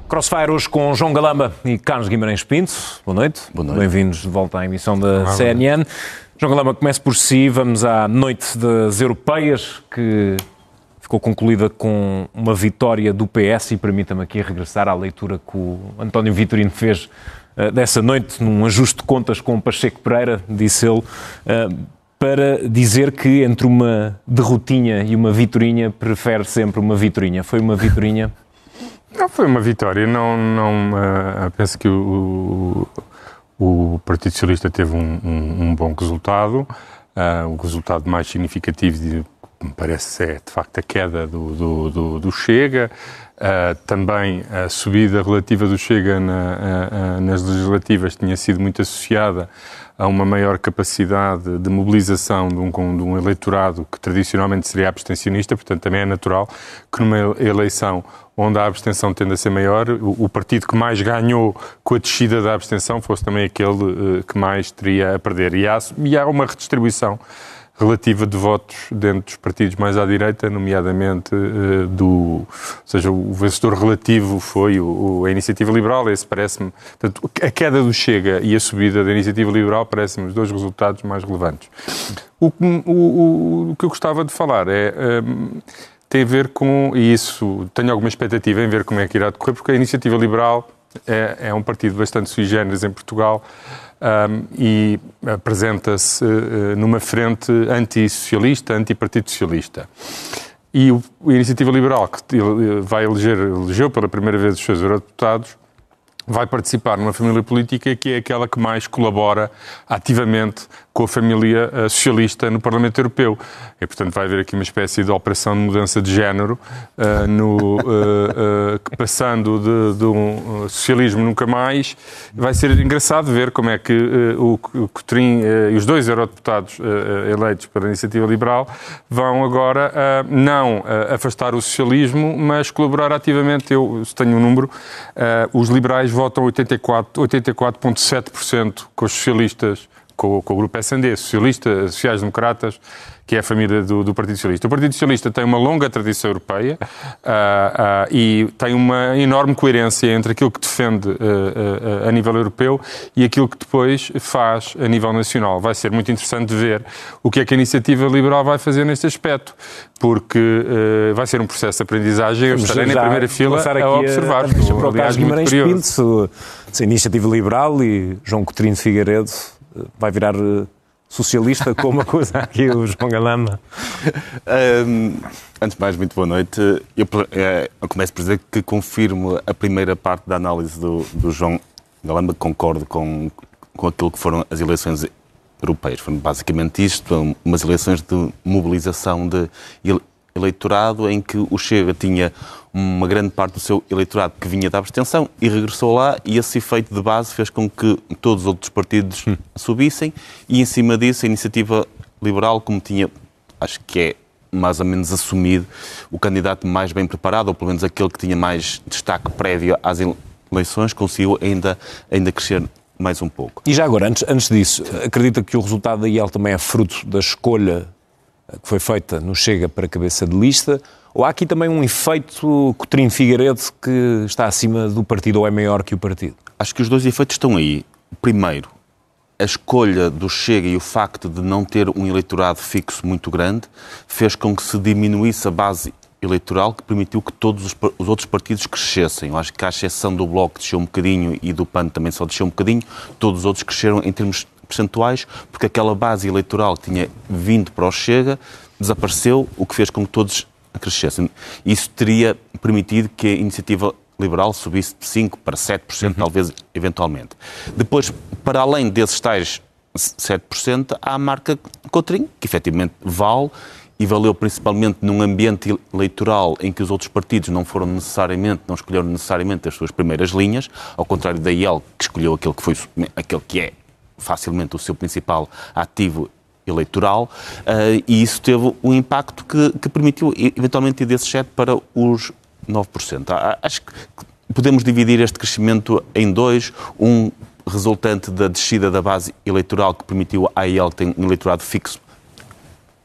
Crossfire hoje com João Galamba e Carlos Guimarães Pinto. Boa noite. Boa noite. Bem-vindos de volta à emissão da CNN. João Galamba, comece por si. Vamos à noite das europeias, que ficou concluída com uma vitória do PS, e permita-me aqui regressar à leitura que o António Vitorino fez dessa noite, num ajuste de contas com o Pacheco Pereira, disse ele, para dizer que entre uma derrotinha e uma vitorinha, prefere sempre uma vitorinha. Foi uma vitorinha? Não foi uma vitória. Penso que o Partido Socialista teve um bom resultado. O resultado mais significativo, me parece, é de facto a queda do Chega. Também a subida relativa do Chega nas legislativas tinha sido muito associada a uma maior capacidade de mobilização de um eleitorado que tradicionalmente seria abstencionista. Portanto, também é natural que numa eleição onde a abstenção tende a ser maior, o partido que mais ganhou com a descida da abstenção fosse também aquele que mais teria a perder. E há uma redistribuição relativa de votos dentro dos partidos mais à direita, nomeadamente ou seja, o vencedor relativo foi a Iniciativa Liberal. Esse parece-me, portanto, a queda do Chega e a subida da Iniciativa Liberal parecem-me os dois resultados mais relevantes. O que eu gostava de falar tem a ver com, e isso tenho alguma expectativa em ver como é que irá decorrer, porque a Iniciativa Liberal é um partido bastante sui generis em Portugal, e apresenta-se numa frente antissocialista, antipartido socialista. E a Iniciativa Liberal, que elegeu pela primeira vez os seus eurodeputados, vai participar numa família política que é aquela que mais colabora ativamente com a família socialista no Parlamento Europeu. E, portanto, vai haver aqui uma espécie de operação de mudança de género, passando de um socialismo nunca mais. Vai ser engraçado ver como é que o Coutinho e os dois eurodeputados eleitos pela Iniciativa Liberal vão agora não afastar o socialismo, mas colaborar ativamente. Eu tenho um número, os liberais votam 84,7% com os socialistas, com o grupo SD, socialistas, sociais-democratas, que é a família do Partido Socialista. O Partido Socialista tem uma longa tradição europeia e tem uma enorme coerência entre aquilo que defende a nível europeu e aquilo que depois faz a nível nacional. Vai ser muito interessante ver o que é que a Iniciativa Liberal vai fazer neste aspecto, porque vai ser um processo de aprendizagem. Eu estarei na primeira fila a observar. Aliás, Guimarães Pinto, se a Iniciativa Liberal e João Coutinho de Figueiredo vai virar socialista com uma coisa aqui, o João Galamba. Antes de mais, muito boa noite. Eu começo por dizer que confirmo a primeira parte da análise do João Galamba, concordo com aquilo que foram as eleições europeias. Foram basicamente isto, umas eleições de mobilização de eleitorado em que o Chega tinha uma grande parte do seu eleitorado que vinha da abstenção e regressou lá, e esse efeito de base fez com que todos os outros partidos subissem, e em cima disso a Iniciativa Liberal, como tinha, acho que é mais ou menos assumido, o candidato mais bem preparado, ou pelo menos aquele que tinha mais destaque prévio às eleições, conseguiu ainda crescer mais um pouco. E já agora, antes disso, acredita que o resultado da IEL também é fruto da escolha que foi feita no Chega para cabeça de lista, ou há aqui também um efeito Coutinho Figueiredo que está acima do partido ou é maior que o partido? Acho que os dois efeitos estão aí. Primeiro, a escolha do Chega e o facto de não ter um eleitorado fixo muito grande fez com que se diminuísse a base eleitoral, que permitiu que todos os outros partidos crescessem. Eu acho que, à exceção do Bloco, que desceu um bocadinho, e do PAN também só desceu um bocadinho, todos os outros cresceram em termos percentuais, porque aquela base eleitoral que tinha vindo para o Chega desapareceu, o que fez com que todos crescessem. Isso teria permitido que a Iniciativa Liberal subisse de 5% para 7%, talvez, eventualmente. Depois, para além desses tais 7%, há a marca Coutinho, que efetivamente vale, e valeu principalmente num ambiente eleitoral em que os outros partidos não escolheram necessariamente as suas primeiras linhas, ao contrário da IEL, que escolheu aquele que é facilmente o seu principal ativo eleitoral, e isso teve um impacto que permitiu eventualmente ir desses 7% para os 9%. Acho que podemos dividir este crescimento em dois, um resultante da descida da base eleitoral que permitiu à IEL ter um eleitorado fixo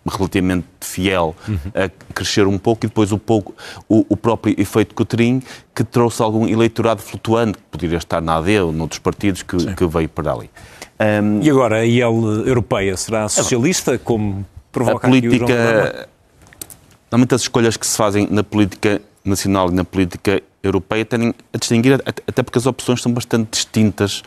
relativamente fiel a crescer um pouco, e depois o próprio efeito Coutrinho, que trouxe algum eleitorado flutuante, que poderia estar na AD ou noutros partidos, que veio para ali. E agora a IL europeia será socialista, como provoca a política, aqui o João Galamba? Normalmente as escolhas que se fazem na política nacional e na política europeia tendem a distinguir, até porque as opções são bastante distintas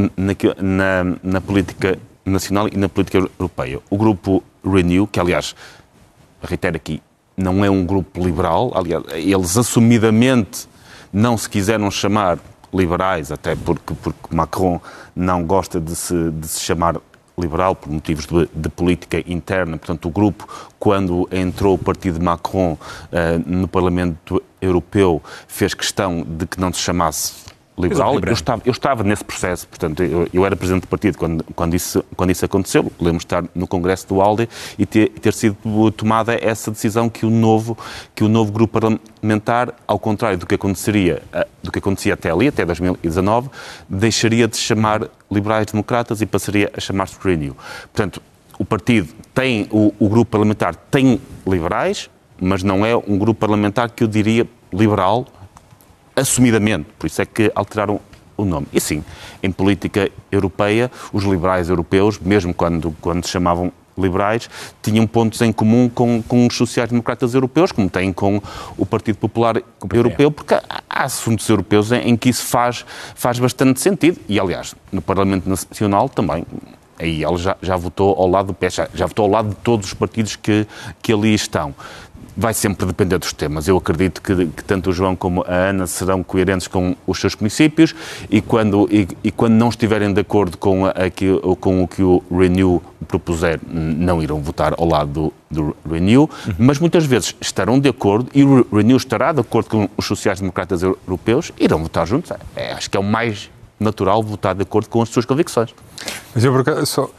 na política nacional e na política europeia. O grupo Renew, que aliás, reitero aqui, não é um grupo liberal, aliás, eles assumidamente não se quiseram chamar liberais, até porque Macron não gosta de se chamar liberal por motivos de política interna. Portanto, o grupo, quando entrou o partido de Macron no Parlamento Europeu, fez questão de que não se chamasse liberal. Eu estava nesse processo, portanto, eu era presidente do partido quando isso aconteceu. Lembro-me de estar no Congresso do ALDE e ter sido tomada essa decisão que o novo grupo parlamentar, ao contrário do que acontecia até ali, até 2019, deixaria de se chamar liberais-democratas e passaria a chamar-se Renew. Portanto, o partido tem, o grupo parlamentar tem liberais, mas não é um grupo parlamentar que eu diria liberal, assumidamente, por isso é que alteraram o nome. E sim, em política europeia, os liberais europeus, mesmo quando se chamavam liberais, tinham pontos em comum com os sociais-democratas europeus, como têm com o Partido Popular Europeu, porque há assuntos europeus em que isso faz bastante sentido. E, aliás, no Parlamento Nacional também, aí ele já votou ao lado do PS, já votou ao lado de todos os partidos que ali estão. Vai sempre depender dos temas. Eu acredito que tanto o João como a Ana serão coerentes com os seus princípios e quando não estiverem de acordo com o que o Renew propuser, não irão votar ao lado do Renew, mas muitas vezes estarão de acordo e o Renew estará de acordo com os sociais-democratas europeus e irão votar juntos. Acho que é o mais natural votar de acordo com as suas convicções. Mas eu, por acaso, só...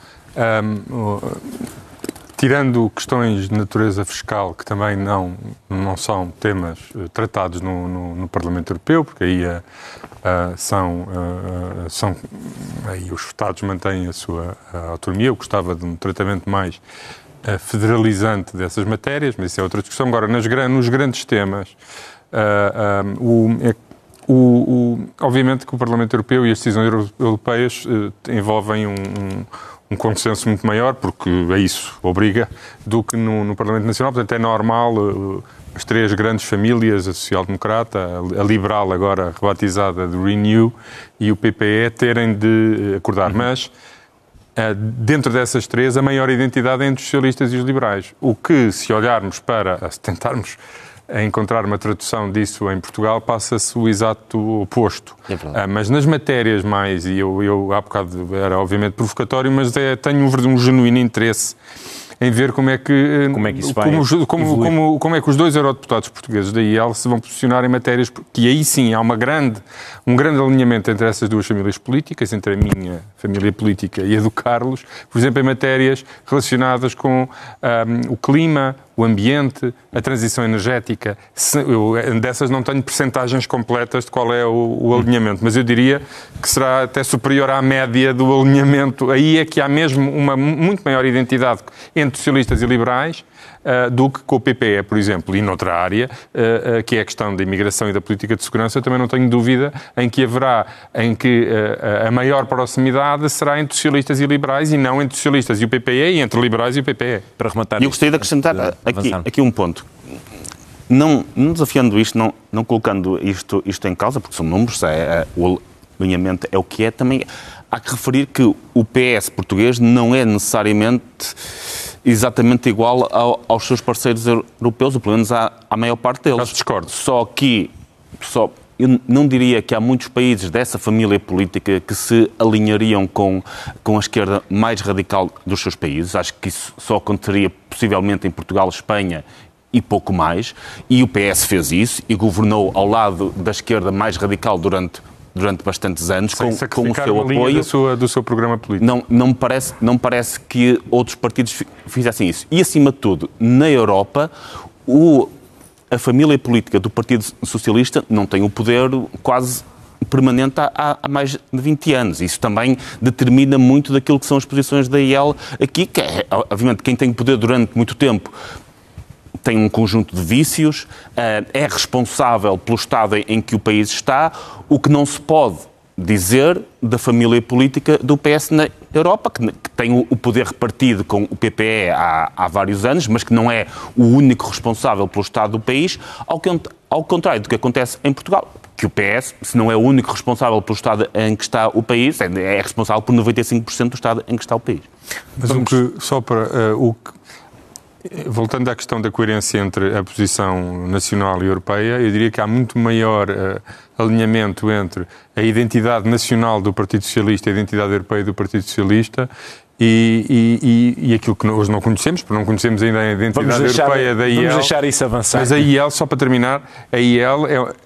tirando questões de natureza fiscal, que também não são temas tratados no Parlamento Europeu, porque aí, aí os Estados mantêm a sua autonomia. Eu gostava de um tratamento mais federalizante dessas matérias, mas isso é outra discussão. Agora, nos grandes temas, obviamente que o Parlamento Europeu e as decisões europeias envolvem um consenso muito maior, porque é isso, obriga, do que no Parlamento Nacional. Portanto, é normal as três grandes famílias, a social-democrata, a liberal, agora rebatizada de Renew, e o PPE, terem de acordar. Mas, dentro dessas três, a maior identidade é entre os socialistas e os liberais. O que, se olharmos se tentarmos encontrar uma tradução disso em Portugal, passa-se o exato oposto. Mas nas matérias mais, e eu há bocado era obviamente provocatório, mas tenho um genuíno interesse em ver como é que os dois eurodeputados portugueses da IEL se vão posicionar em matérias que aí sim há um grande alinhamento entre essas duas famílias políticas, entre a minha família política e a do Carlos, por exemplo, em matérias relacionadas com o clima, o ambiente, a transição energética. Dessas não tenho percentagens completas de qual é o alinhamento, mas eu diria que será até superior à média do alinhamento. Aí é que há mesmo uma muito maior identidade entre socialistas e liberais do que com o PPE, por exemplo, e noutra área, que é a questão da imigração e da política de segurança. Também não tenho dúvida em que a maior proximidade será entre socialistas e liberais e não entre socialistas e o PPE e entre liberais e o PPE. Para rematar, eu gostaria de acrescentar aqui um ponto. Não desafiando isto, não colocando isto em causa, porque são números, o alinhamento é o que é, também há que referir que o PS português não é necessariamente exatamente igual aos seus parceiros europeus, ou pelo menos à maior parte deles. Eu discordo. Eu não diria que há muitos países dessa família política que se alinhariam com a esquerda mais radical dos seus países. Acho que isso só aconteceria possivelmente em Portugal, Espanha e pouco mais. E o PS fez isso e governou ao lado da esquerda mais radical durante bastantes anos, com o seu apoio do seu programa político. Não me parece que outros partidos fizessem isso. E, acima de tudo, na Europa, a família política do Partido Socialista não tem o poder quase permanente há mais de 20 anos. Isso também determina muito daquilo que são as posições da IEL aqui, que é, obviamente, quem tem poder durante muito tempo tem um conjunto de vícios, é responsável pelo estado em que o país está, o que não se pode dizer da família política do PS na Europa, que tem o poder repartido com o PPE há vários anos, mas que não é o único responsável pelo estado do país, ao contrário do que acontece em Portugal, que o PS, se não é o único responsável pelo estado em que está o país, é responsável por 95% do estado em que está o país. Mas voltando à questão da coerência entre a posição nacional e europeia, eu diria que há muito maior alinhamento entre a identidade nacional do Partido Socialista e a identidade europeia do Partido Socialista e aquilo que hoje não conhecemos, porque não conhecemos ainda a identidade europeia da IEL. Vamos deixar isso avançar. Mas a IEL, só para terminar, a IEL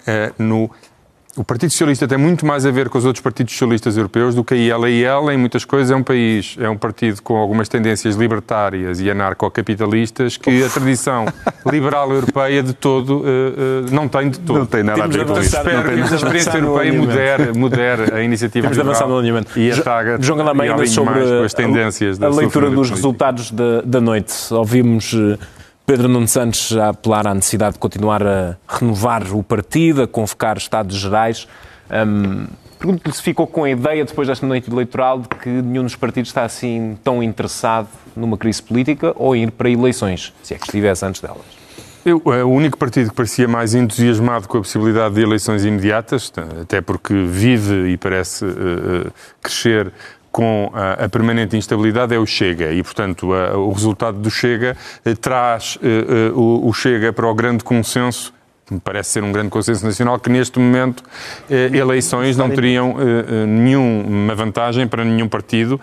o Partido Socialista tem muito mais a ver com os outros partidos socialistas europeus do que a IEL. A IEL, em muitas coisas, é um partido com algumas tendências libertárias e anarcocapitalistas que a tradição liberal europeia de todo não tem de todo. Não tem nada a ver com isso. Espero que a experiência europeia modere a iniciativa liberal e ataque João Galamain, sobre as tendências a leitura dos resultados da noite. Ouvimos Pedro Nuno Santos a apelar à necessidade de continuar a renovar o partido, a convocar Estados Gerais. Pergunto-lhe se ficou com a ideia, depois desta noite eleitoral, de que nenhum dos partidos está assim tão interessado numa crise política ou ir para eleições, se é que estivesse antes delas. O único partido que parecia mais entusiasmado com a possibilidade de eleições imediatas, até porque vive e parece crescer com a permanente instabilidade, é o Chega. E, portanto, o resultado do Chega traz o Chega para o grande consenso, que me parece ser um grande consenso nacional, que neste momento eleições não teriam nenhuma vantagem para nenhum partido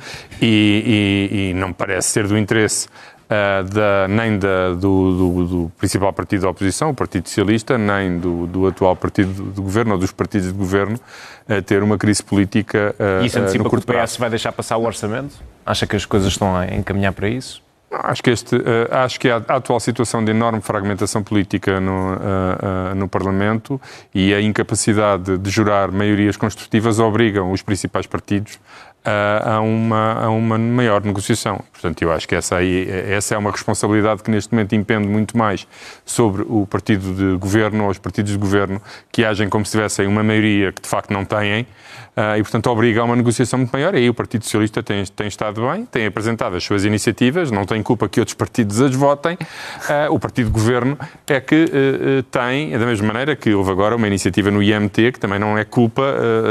e não me parece ser do interesse nem do principal partido da oposição, o Partido Socialista, nem do atual partido de governo ou dos partidos de governo ter uma crise política e isso antecipa no curto prazo. Que o PS vai deixar passar o orçamento? Acha que as coisas estão a encaminhar para isso? Acho que a atual situação de enorme fragmentação política no Parlamento e a incapacidade de jurar maiorias construtivas obrigam os principais partidos a uma maior negociação. Portanto, eu acho que essa é uma responsabilidade que neste momento impende muito mais sobre o partido de governo ou os partidos de governo que agem como se tivessem uma maioria que de facto não têm e, portanto, obriga a uma negociação muito maior. E aí o Partido Socialista tem estado bem, tem apresentado as suas iniciativas, não tem culpa que outros partidos as votem. O partido de governo é que tem, da mesma maneira que houve agora uma iniciativa no IMT, que também não é culpa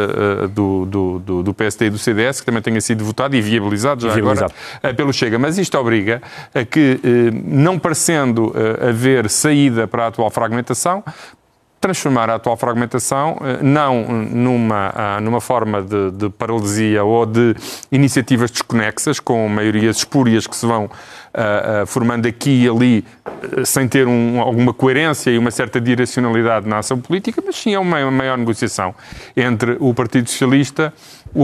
do PSD e do CDS, que também tenha sido votado e viabilizado já agora pelo Chega. Mas isto obriga a que, não parecendo haver saída para a atual fragmentação, transformar a atual fragmentação não numa forma de paralisia ou de iniciativas desconexas, com maiorias espúrias que se vão formando aqui e ali, sem ter alguma coerência e uma certa direcionalidade na ação política, mas sim é uma maior negociação entre o Partido Socialista,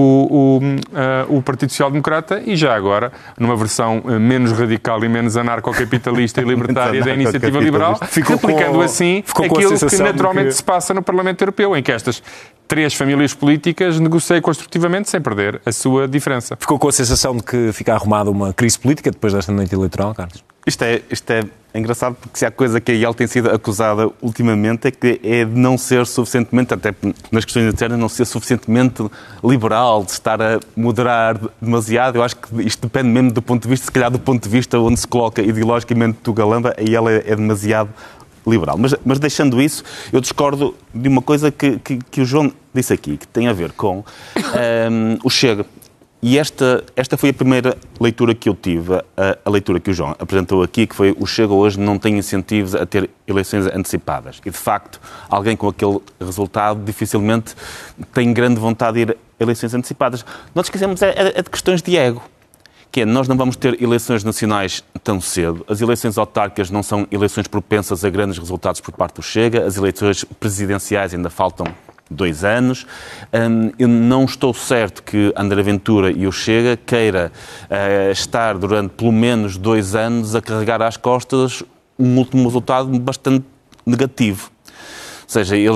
o Partido Social Democrata e já agora, numa versão menos radical e menos anarcocapitalista e libertária da Iniciativa Liberal, replicando assim aquilo que naturalmente se passa no Parlamento Europeu, em que estas três famílias políticas negociam construtivamente sem perder a sua diferença. Ficou com a sensação de que fica arrumada uma crise política depois desta noite eleitoral, Carlos? Isto é engraçado, porque se há coisa que a IEL tem sido acusada ultimamente é de não ser suficientemente, até nas questões internas, não ser suficientemente liberal, de estar a moderar demasiado. Eu acho que isto depende mesmo do ponto de vista, se calhar do ponto de vista onde se coloca ideologicamente o Galamba, a IEL é demasiado liberal. Mas deixando isso, eu discordo de uma coisa que o João disse aqui, que tem a ver com o Chega. E esta foi a primeira leitura que eu tive, a leitura que o João apresentou aqui, que foi o Chega hoje não tem incentivos a ter eleições antecipadas. E, de facto, alguém com aquele resultado dificilmente tem grande vontade de ir a eleições antecipadas. Nós esquecemos de questões de ego. Que é, nós não vamos ter eleições nacionais tão cedo. As eleições autárquicas não são eleições propensas a grandes resultados por parte do Chega. As eleições presidenciais ainda faltam 2 anos. Eu não estou certo que André Ventura e o Chega queira estar durante pelo menos 2 anos a carregar às costas um último resultado bastante negativo. Ou seja, eles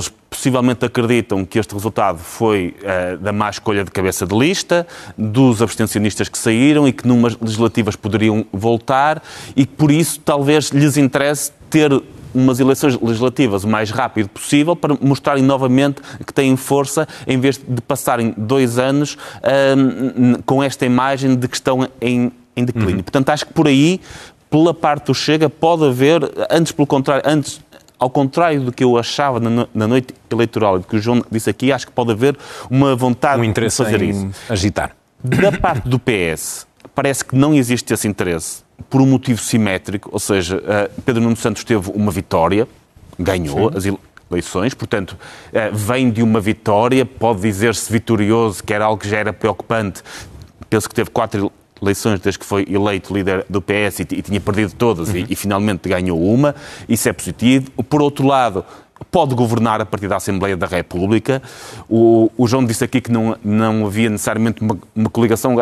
possivelmente acreditam que este resultado foi da má escolha de cabeça de lista, dos abstencionistas que saíram e que numas legislativas poderiam voltar e que por isso talvez lhes interesse ter umas eleições legislativas o mais rápido possível para mostrarem novamente que têm força, em vez de passarem 2 anos com esta imagem de que estão em declínio. Portanto, acho que por aí, pela parte do Chega, pode haver, ao contrário do que eu achava na noite eleitoral e do que o João disse aqui, acho que pode haver uma vontade de fazer isso. Agitar. Da parte do PS, parece que não existe esse interesse por um motivo simétrico, ou seja, Pedro Nuno Santos teve uma vitória, ganhou as eleições, portanto, vem de uma vitória, pode dizer-se vitorioso, que era algo que já era preocupante. Penso que teve 4 eleições desde que foi eleito líder do PS e tinha perdido todas e finalmente ganhou uma. Isso é positivo. Por outro lado, pode governar a partir da Assembleia da República. O João disse aqui que não havia necessariamente uma coligação.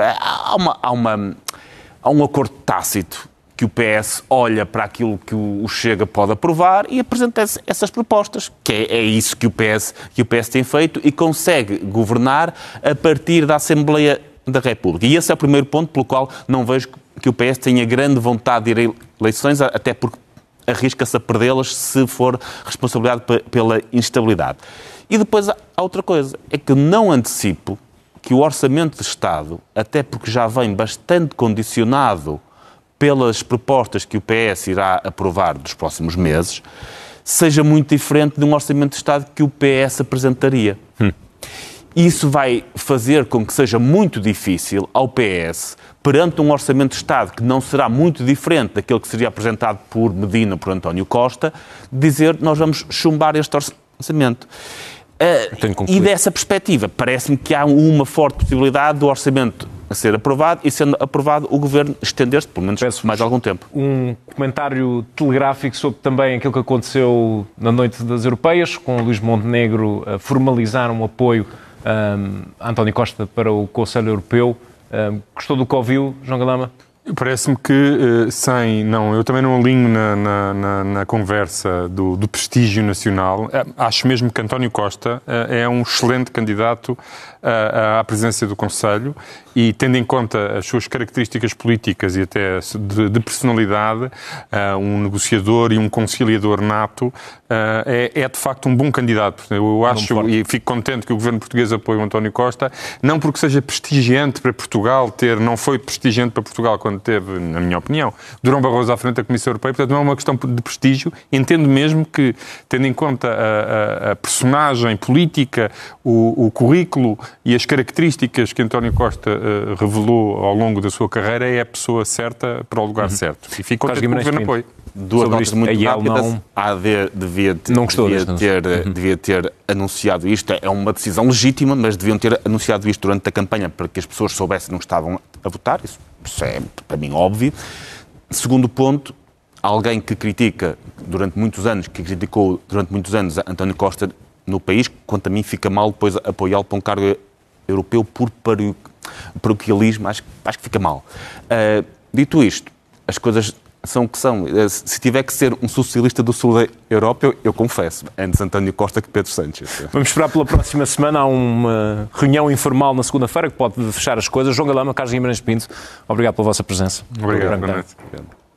Há um acordo tácito que o PS olha para aquilo que o Chega pode aprovar e apresenta essas propostas, que é isso que o PS tem feito e consegue governar a partir da Assembleia da República. E esse é o primeiro ponto pelo qual não vejo que o PS tenha grande vontade de ir a eleições, até porque arrisca-se a perdê-las se for responsabilidade pela instabilidade. E depois há outra coisa, é que não antecipo que o Orçamento de Estado, até porque já vem bastante condicionado pelas propostas que o PS irá aprovar dos próximos meses, seja muito diferente de um Orçamento de Estado que o PS apresentaria. Isso vai fazer com que seja muito difícil ao PS, perante um Orçamento de Estado que não será muito diferente daquele que seria apresentado por Medina ou por António Costa, dizer nós vamos chumbar este orçamento. E dessa perspectiva, parece-me que há uma forte possibilidade do orçamento a ser aprovado e, sendo aprovado, o Governo estender-se, pelo menos, mais algum tempo. Um comentário telegráfico sobre também aquilo que aconteceu na noite das Europeias, com o Luís Montenegro a formalizar um apoio a António Costa para o Conselho Europeu. Gostou do que ouviu, João Galama? Parece-me que eu também não alinho na conversa do prestígio nacional. Acho mesmo que António Costa é um excelente candidato à presidência do Conselho e, tendo em conta as suas características políticas e até de personalidade, um negociador e um conciliador nato, é de facto um bom candidato. Eu acho e fico contente que o governo português apoie o António Costa, não porque seja prestigiante para Portugal não foi prestigiante para Portugal quando teve, na minha opinião, Durão Barroso à frente da Comissão Europeia, portanto não é uma questão de prestígio. Entendo mesmo que, tendo em conta a personagem política, o currículo e as características que António Costa revelou ao longo da sua carreira, é a pessoa certa para o lugar certo. E fico contente que o governo apoie. Duas notas muito rápidas. A AD devia ter anunciado isto. É uma decisão legítima, mas deviam ter anunciado isto durante a campanha para que as pessoas soubessem que estavam a votar. Isso é, para mim, óbvio. Segundo ponto, alguém que criticou durante muitos anos António Costa no país, quanto a mim fica mal depois apoiá-lo para um cargo europeu por paroquialismo, acho que fica mal. Dito isto, as coisas são o que são. Se tiver que ser um socialista do sul da Europa, eu confesso, antes António Costa que Pedro Sánchez. Vamos esperar pela próxima semana. Há uma reunião informal na segunda-feira que pode fechar as coisas. João Galama, Carlos Guimarães Pinto, obrigado pela vossa presença. Obrigado.